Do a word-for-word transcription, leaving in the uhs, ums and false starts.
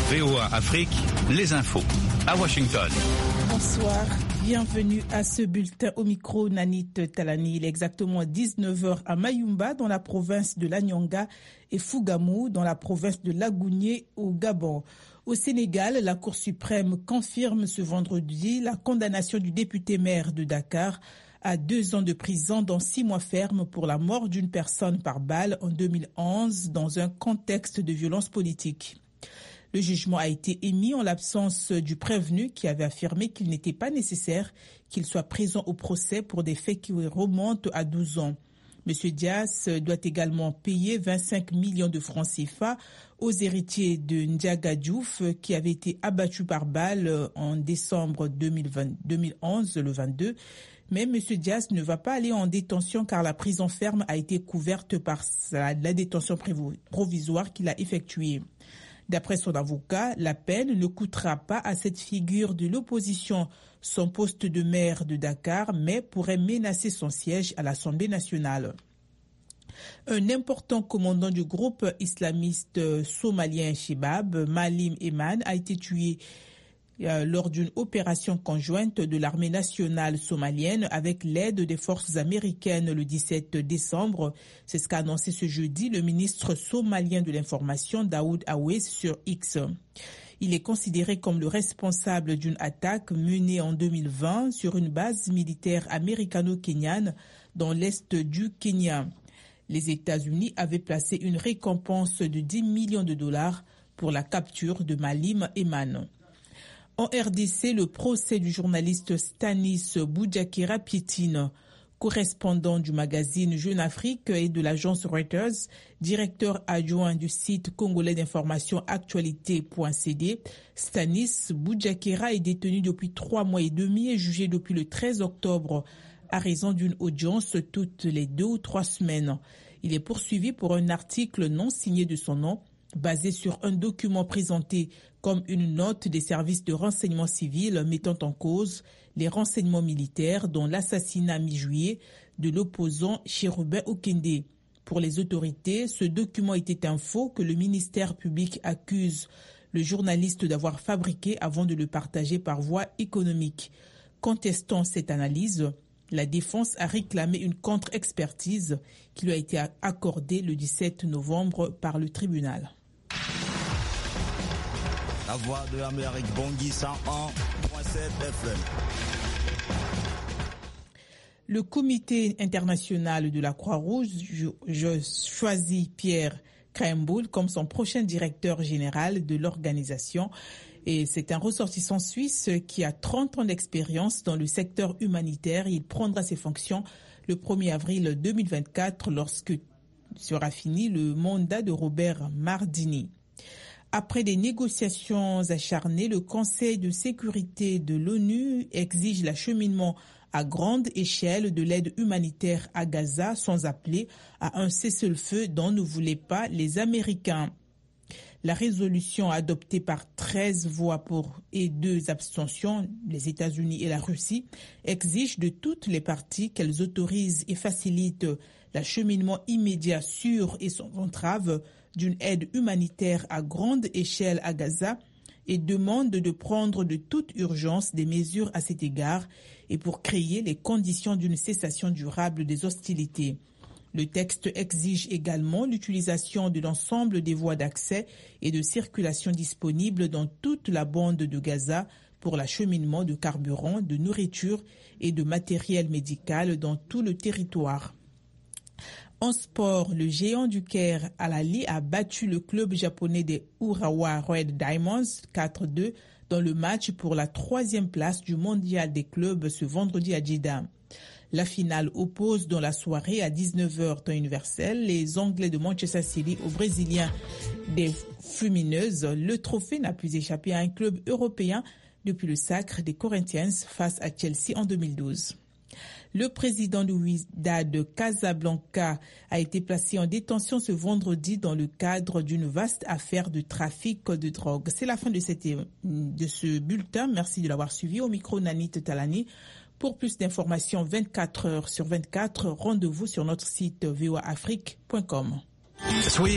V O A Afrique, les infos à Washington. Bonsoir, bienvenue à ce bulletin au micro Nanit Talani. Il est exactement dix-neuf heures à Mayumba dans la province de l'Anyanga et Fougamou dans la province de Lagounié au Gabon. Au Sénégal, la Cour suprême confirme ce vendredi la condamnation du député maire de Dakar à deux ans de prison dans six mois fermes pour la mort d'une personne par balle en deux mille onze dans un contexte de violence politique. Le jugement a été émis en l'absence du prévenu qui avait affirmé qu'il n'était pas nécessaire qu'il soit présent au procès pour des faits qui remontent à douze ans. M. Dias doit également payer vingt-cinq millions de francs C F A aux héritiers de Ndiaga Diouf qui avait été abattu par balle en décembre deux mille vingt, deux mille onze, le vingt-deux. Mais M. Dias ne va pas aller en détention car la prison ferme a été couverte par la détention provisoire qu'il a effectuée. D'après son avocat, la peine ne coûtera pas à cette figure de l'opposition son poste de maire de Dakar, mais pourrait menacer son siège à l'Assemblée nationale. Un important commandant du groupe islamiste somalien Shebab, Malim Eman, a été tué euh, lors d'une opération conjointe de l'armée nationale somalienne avec l'aide des forces américaines le dix-sept décembre. C'est ce qu'a annoncé ce jeudi le ministre somalien de l'information Daoud Awes sur X. Il est considéré comme le responsable d'une attaque menée en deux mille vingt sur une base militaire américano-kenyane dans l'est du Kenya. Les États-Unis avaient placé une récompense de dix millions de dollars pour la capture de Malim Eman. En R D C, le procès du journaliste Stanis Boudiakira piétine. Correspondant du magazine Jeune Afrique et de l'agence Reuters, directeur adjoint du site congolais d'information actualité point c d, Stanis Boudiakira est détenu depuis trois mois et demi et jugé depuis le treize octobre à raison d'une audience toutes les deux ou trois semaines. Il est poursuivi pour un article non signé de son nom, basé sur un document présenté comme une note des services de renseignement civil mettant en cause les renseignements militaires dont l'assassinat mi-juillet de l'opposant Chérubin Okende. Pour les autorités, ce document était un faux que le ministère public accuse le journaliste d'avoir fabriqué avant de le partager par voie économique. Contestant cette analyse, la défense a réclamé une contre-expertise qui lui a été accordée le dix-sept novembre par le tribunal. La voix de l'Amérique, Bangui cent un point sept F M. Le comité international de la Croix-Rouge je, je choisit Pierre Krahenbuhl comme son prochain directeur général de l'organisation. Et c'est un ressortissant suisse qui a trente ans d'expérience dans le secteur humanitaire. Il prendra ses fonctions le premier avril deux mille vingt-quatre lorsque sera fini le mandat de Robert Mardini. Après des négociations acharnées, le Conseil de sécurité de l'ONU exige l'acheminement à grande échelle de l'aide humanitaire à Gaza sans appeler à un cessez-le-feu dont ne voulaient pas les Américains. La résolution adoptée par treize voix pour et deux abstentions, les États-Unis et la Russie, exige de toutes les parties qu'elles autorisent et facilitent l'acheminement immédiat, sûr et sans entrave d'une aide humanitaire à grande échelle à Gaza et demande de prendre de toute urgence des mesures à cet égard et pour créer les conditions d'une cessation durable des hostilités. Le texte exige également l'utilisation de l'ensemble des voies d'accès et de circulation disponibles dans toute la bande de Gaza pour l'acheminement de carburant, de nourriture et de matériel médical dans tout le territoire. En sport, le géant du Caire, Al Ahly, a battu le club japonais des Urawa Red Diamonds quatre deux dans le match pour la troisième place du mondial des clubs ce vendredi à Jeddah. La finale oppose dans la soirée à dix-neuf heures temps universel les Anglais de Manchester City aux Brésiliens des Flumineuses. Le trophée n'a plus échappé à un club européen depuis le sacre des Corinthians face à Chelsea en deux mille douze. Le président du Wydad Casablanca a été placé en détention ce vendredi dans le cadre d'une vaste affaire de trafic de drogue. C'est la fin de, cette, de ce bulletin. Merci de l'avoir suivi. Au micro, Nanit Talani. Pour plus d'informations vingt-quatre heures sur vingt-quatre, rendez-vous sur notre site v o a afrique point com.